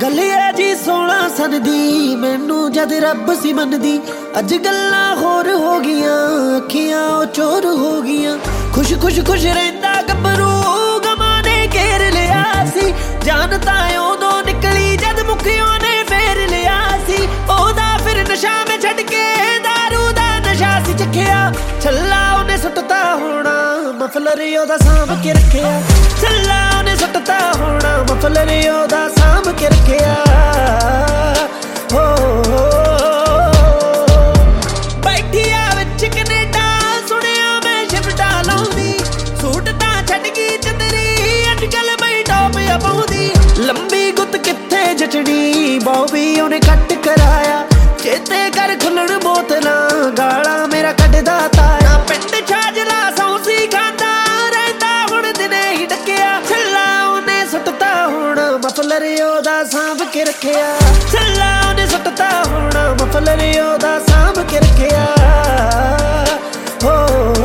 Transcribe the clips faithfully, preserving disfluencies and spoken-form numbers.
गल है जी सोलह सन दी मैनू जद रब सी मनदी अज गल्लां होर हो गियां अखियां चोर हो गियां खुश खुश खुश रहिंदा गभरू गमां ने घेर लिया सी जान तां उदों निकली जद मुखियों ने फेर लिया सी ओदा फिर नशा में छड्ड के दारू दा नशा सी चखिया छल्ला उन्हें सुट्टता होना मफलर ओदा सांभ के रखिया छल्ला उन्हें सुट्टता होना मफलर ओदा सांभ के रखिया हो बैठिया विच कनेडा सुनिया मैं शिफ्टा लाउंदी सूट तां छड्ड गई चंदरी अजकल बई टॉप पाउंदी लंबी गुत कित्थे जचड़ी बॉबी उन्हें कट कराया चेते कर खुलण बोतलां गाला मेरा कड्डदा ताया पिंड छाजला सौंसी खांदा रहिंदा हुण दिने ही डकिया छल्ला उन्हें सुट्टता होना मफलर ओदा सांभ के रखिया छल्ला उन्हें सुट्टता होना मफलर ओदा सांभ के रखिया हो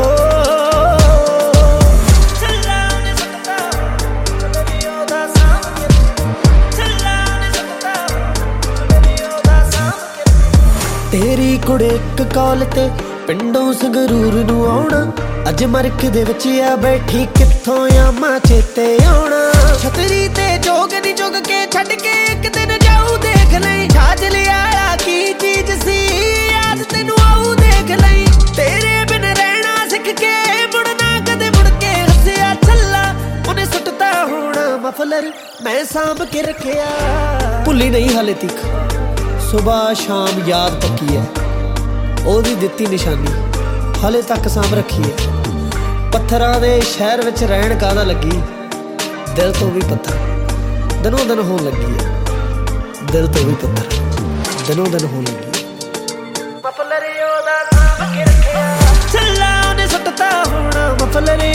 छल्ला उन्हें सुट्टता मफलर ओदा सांभ के छल्ला उन्हें सुट्टता मफलर ओदा सांभ के तेरी कुड़े इक कॉल ते पिंडों संगरूर नूं आउणा अज मरख दे विच आ बैठी कित्थों आमा चेते आउणा छतरी ते जोग नी जोग के छड्ड के एक दिन जाऊ देख लई छाज लिया की चीज सी याद तैनूं आऊ देख लई तेरे बिन रहना सिख के मुड़ना कदे मुड़ के हसिया छल्ला उन्हें सुट्टता होना मफलर मैं सांभ के रखिया भुल्ली नहीं हाले तक सुबह शाम याद पक्की है ओदी दित्ती निशानी हाले तक सांभ रखी है पत्थरां दे शहर विच रहण काहदा लगी दिल तो भी पत्थर दिनों दिन होण लगी है दिल तो भी पत्थर दिनों दिन होण लगी है मफलर ओदा सांभ के रखिया छल्ला उन्हें सुट्टता होना मफलर